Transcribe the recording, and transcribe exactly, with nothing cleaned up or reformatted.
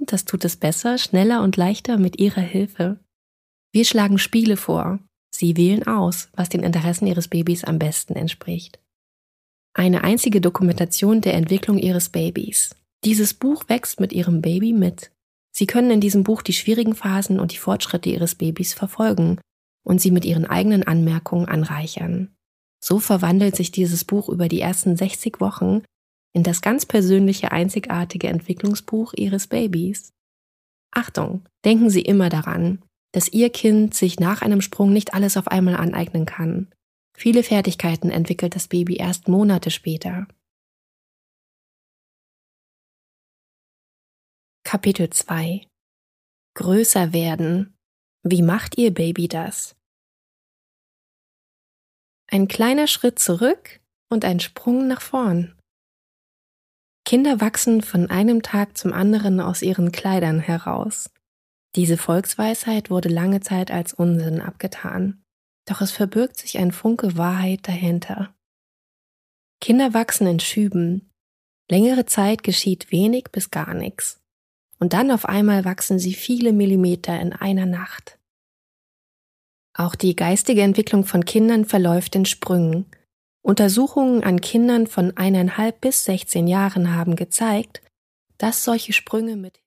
das tut es besser, schneller und leichter mit ihrer Hilfe. Wir schlagen Spiele vor. Sie wählen aus, was den Interessen ihres Babys am besten entspricht. Eine einzige Dokumentation der Entwicklung ihres Babys. Dieses Buch wächst mit ihrem Baby mit. Sie können in diesem Buch die schwierigen Phasen und die Fortschritte ihres Babys verfolgen und sie mit ihren eigenen Anmerkungen anreichern. So verwandelt sich dieses Buch über die ersten sechzig Wochen in das ganz persönliche, einzigartige Entwicklungsbuch Ihres Babys. Achtung, denken Sie immer daran, dass Ihr Kind sich nach einem Sprung nicht alles auf einmal aneignen kann. Viele Fertigkeiten entwickelt das Baby erst Monate später. Kapitel zwei. Größer werden. Wie macht Ihr Baby das? Ein kleiner Schritt zurück und ein Sprung nach vorn. Kinder wachsen von einem Tag zum anderen aus ihren Kleidern heraus. Diese Volksweisheit wurde lange Zeit als Unsinn abgetan, doch es verbirgt sich ein Funke Wahrheit dahinter. Kinder wachsen in Schüben. Längere Zeit geschieht wenig bis gar nichts. Und dann auf einmal wachsen sie viele Millimeter in einer Nacht. Auch die geistige Entwicklung von Kindern verläuft in Sprüngen. Untersuchungen an Kindern von eineinhalb bis sechzehn Jahren haben gezeigt, dass solche Sprünge mit